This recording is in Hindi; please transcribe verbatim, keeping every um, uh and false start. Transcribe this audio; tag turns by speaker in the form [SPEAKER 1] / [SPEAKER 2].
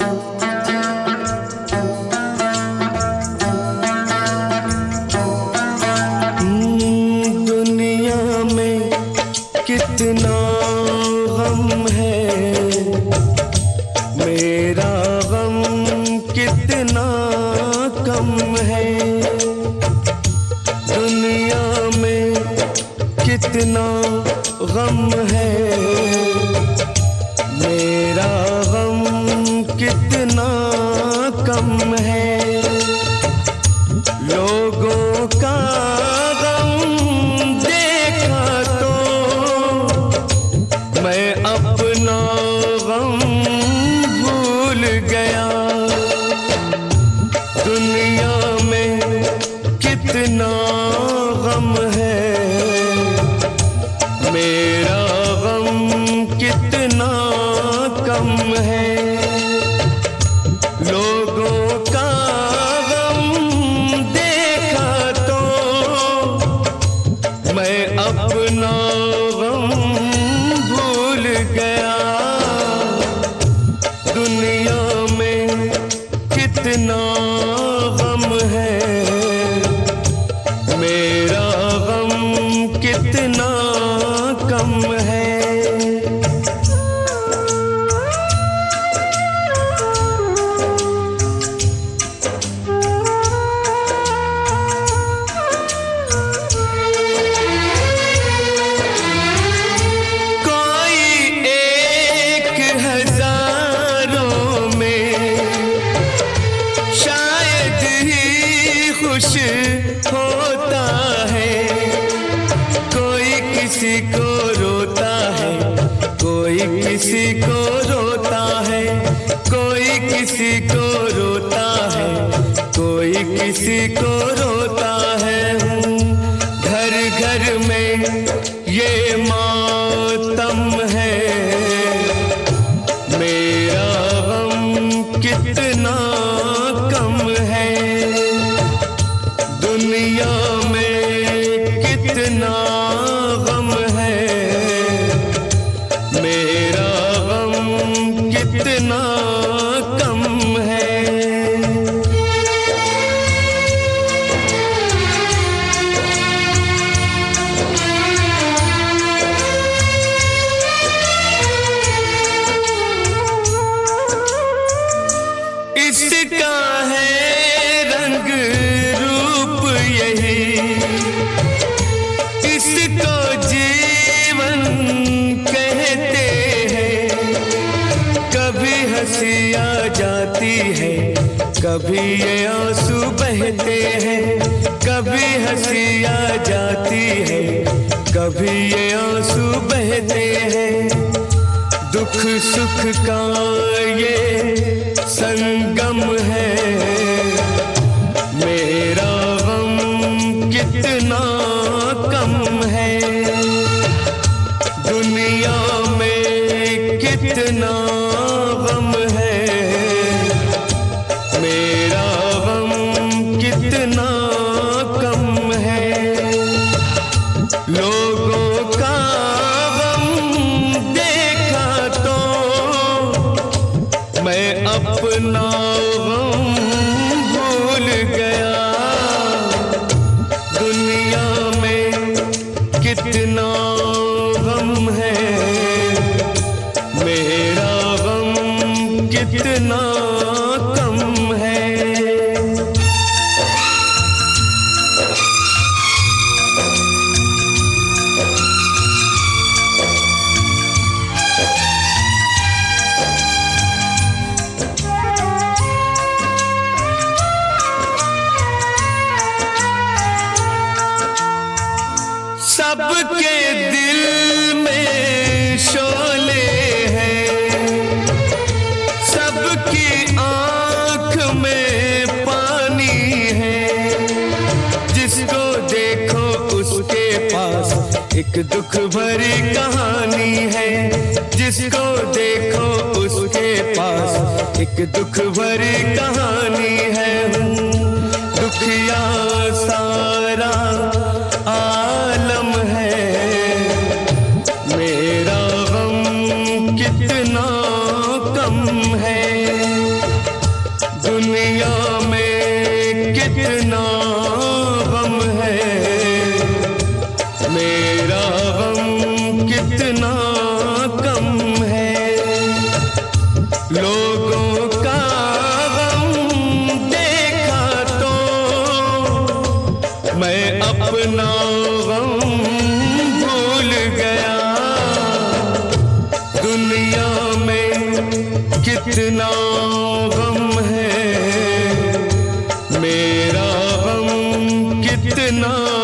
[SPEAKER 1] कितना गम है, मेरा गम कितना कम है। दुनिया में कितना गम है, मेरा गम कितना कम है। लोगों का अपना गम भूल गया। दुनिया में कितना गम है, मेरा गम कितना कम है। लोगों का गम देखा तो मैं अपना गम भूल गया। दुनिया में कितना गम है, मेरा गम कितना कम है। खुश होता है, कोई किसी को रोता है, कोई किसी को रोता है, कोई किसी को रोता है, कोई किसी को रोता है। घर घर में ये मातम है, मेरा गम कितना कम है। दुनिया में कितना गम है, मेरा गम कितना कम है। इसका है रंग इसको जीवन कहते हैं। कभी हंसी आ जाती है, कभी ये आंसू बहते हैं। कभी हंसी आ जाती है, कभी ये आंसू बहते हैं। दुख सुख का ये संगम है, मेरा गम कितना कम है। दुनिया में कितना गम है, मेरा गम कितना कम है। लोगों का गम देखा तो मैं अपना गम भूल गया। दुनिया में कितना गम है, मेरा गम कितना कम है। सबके दिल में शोले हैं, सबकी आँख में पानी है। जिसको देखो उसके पास एक दुख भरी कहानी है। जिसको देखो उसके पास एक दुख भरी कहानी है। दुखिया सारा आलम है, मेरा गम कितना कम है। दुनिया में कितना गम है, मेरा गम कितना कम है। लोगों का गम देखा तो मैं अपना गम भूल गया। दुनिया में कितना गम है, मेरा गम कितना